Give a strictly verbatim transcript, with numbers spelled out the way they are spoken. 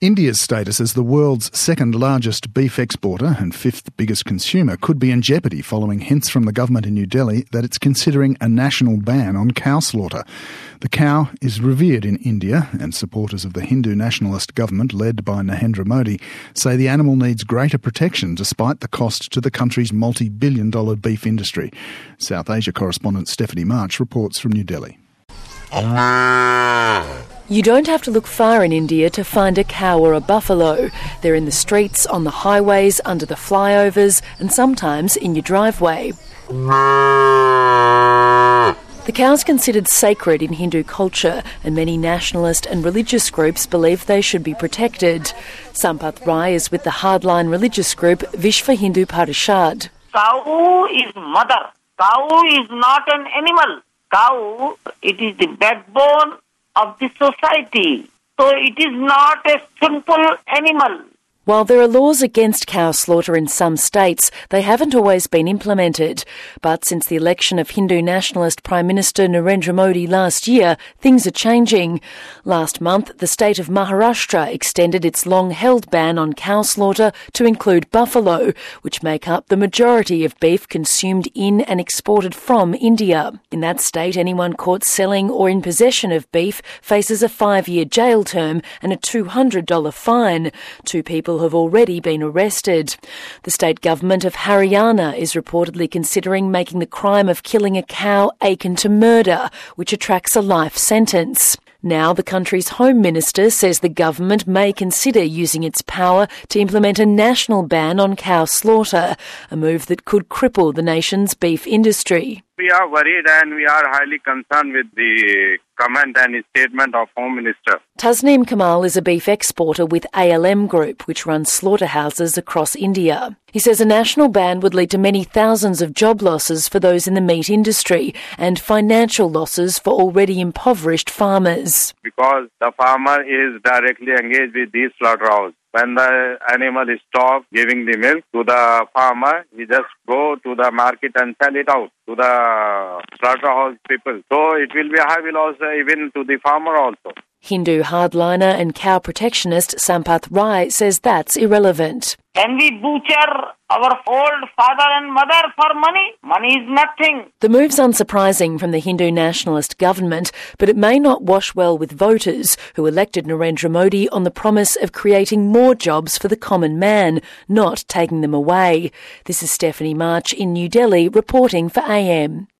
India's status as the world's second largest beef exporter and fifth biggest consumer could be in jeopardy following hints from the government in New Delhi that it's considering a national ban on cow slaughter. The cow is revered in India, and supporters of the Hindu nationalist government led by Narendra Modi say the animal needs greater protection despite the cost to the country's multi-billion dollar beef industry. South Asia correspondent Stephanie March reports from New Delhi. You don't have to look far in India to find a cow or a buffalo. They're in the streets, on the highways, under the flyovers, and sometimes in your driveway. The cow's considered sacred in Hindu culture, and many nationalist and religious groups believe they should be protected. Sampath Rai is with the hardline religious group Vishva Hindu Parishad. Cow is mother. Cow is not an animal. Cow, it is the backbone of the society. So it is not a simple animal. While there are laws against cow slaughter in some states, they haven't always been implemented. But since the election of Hindu nationalist Prime Minister Narendra Modi last year, things are changing. Last month, the state of Maharashtra extended its long-held ban on cow slaughter to include buffalo, which make up the majority of beef consumed in and exported from India. In that state, anyone caught selling or in possession of beef faces a five-year jail term and a two hundred dollars fine. Two people have already been arrested. The state government of Haryana is reportedly considering making the crime of killing a cow akin to murder, which attracts a life sentence. Now the country's Home Minister says the government may consider using its power to implement a national ban on cow slaughter, a move that could cripple the nation's beef industry. We are worried and we are highly concerned with the comment and statement of Home Minister. Tasneem Kamal is a beef exporter with A L M Group, which runs slaughterhouses across India. He says a national ban would lead to many thousands of job losses for those in the meat industry and financial losses for already impoverished farmers. Because the farmer is directly engaged with these slaughterhouses. When the animal stops giving the milk to the farmer, he just go to the market and sell it out to the slaughterhouse people. So it will be a heavy loss even to the farmer also. Hindu hardliner and cow protectionist Sampath Rai says that's irrelevant. Can we butcher our old father and mother for money? Money is nothing. The move's unsurprising from the Hindu nationalist government, but it may not wash well with voters who elected Narendra Modi on the promise of creating more jobs for the common man, not taking them away. This is Stephanie March in New Delhi reporting for A M.